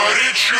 горячо.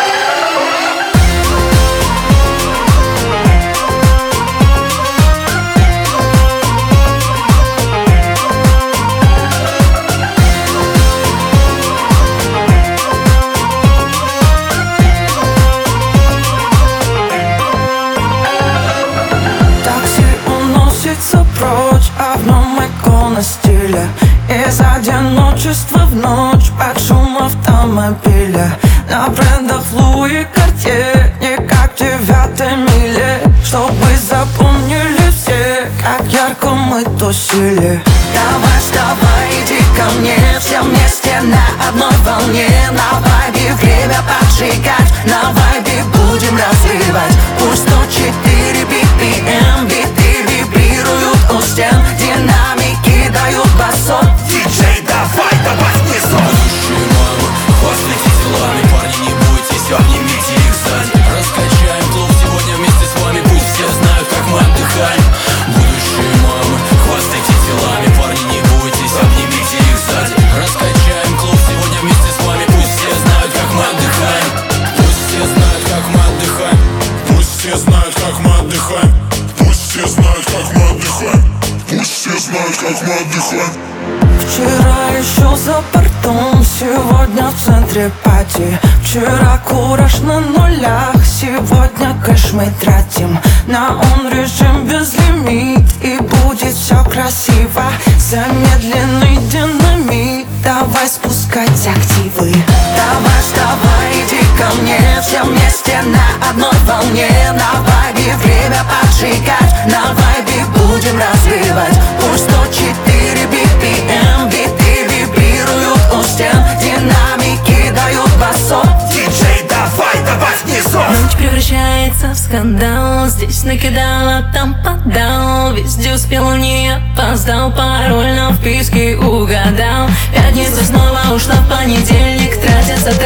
Прочь, а в нем икона стиля. Из одиночества в ночь под шум автомобиля. На брендах Луи Картье, не как в 9-й миле. Чтобы запомнили все, как ярко мы тусили. Давай, вставай, иди ко мне, все вместе на одной волне. На вайбе время поджигать, на вайбе будем развивать. Пусть 104 BPM, биты вибрируют у стен, динамики дают басов. Диджей, давай, добавь мне сон. Будущие мамы, хвастайте телами, парни, не бойтесь, обнимите их сзади. Раскачаем клуб сегодня вместе с вами, пусть все знают, как мы отдыхаем. Будущие мамы, хвастайте телами, парни, не бойтесь, обнимите их сзади. Раскачаем клуб сегодня вместе с вами, пусть все знают, как мы отдыхаем. Пусть все знают, как мы отдыхаем. Пусть все знают, как мы отдыхаем. Пусть все знают, как мы отдыхаем. Пусть все знают, как мы отдыхаем. Вчера еще за бортом, сегодня в центре пати. Вчера кураж на нулях, сегодня кэш мы тратим. На он режим безлимит, и будет все красиво. Замедленный динамит, давай спускать активы. Давай, вставай, иди ко мне, все вместе на одной волне. На вайбе время поджигать, на вайбе будем развивать. Пусть 104 BPM, биты вибрируют у стен, динамики дают басов. Диджей, давай, добавь мне сон. Ночь превращается в скандал, здесь накидала, там подал. Везде успел, не опоздал, пароль на вписке угадал. Пятница снова ушла в понедельник, тратятся